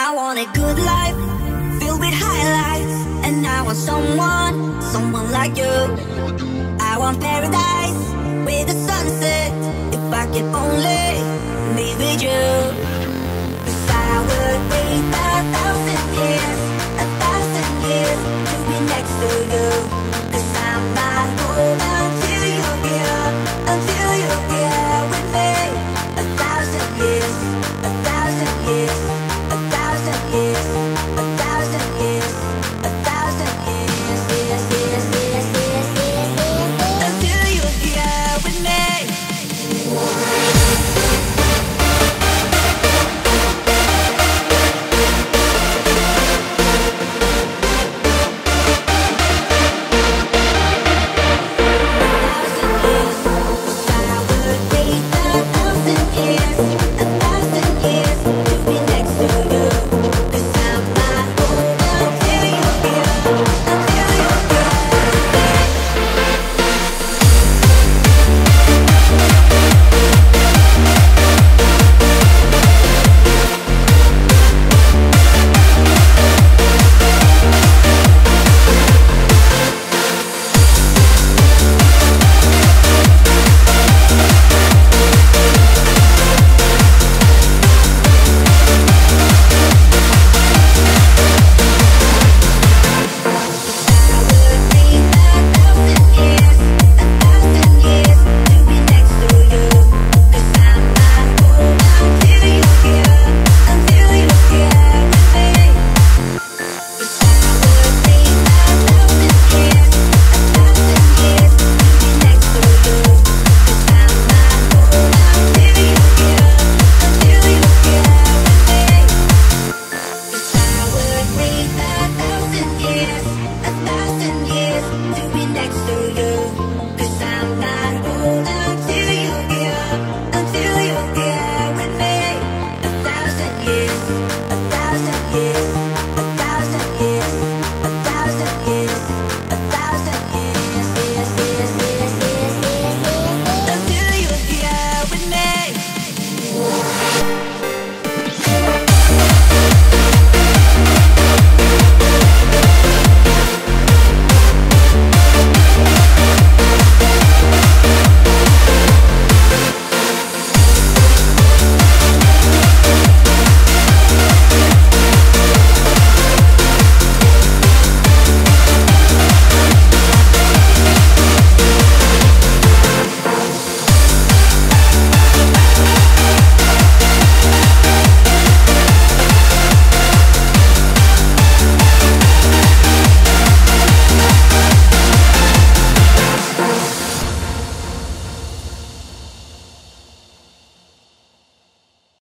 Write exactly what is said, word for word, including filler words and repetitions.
I want a good life, filled with highlights, and I want someone, someone like you. I want paradise with the sunset, if I could only be with you. 'Cause I would wait a thousand years, a thousand years to be next to you. 'Cause I'm not home until you're here, until you're here with me. A thousand years, a thousand years.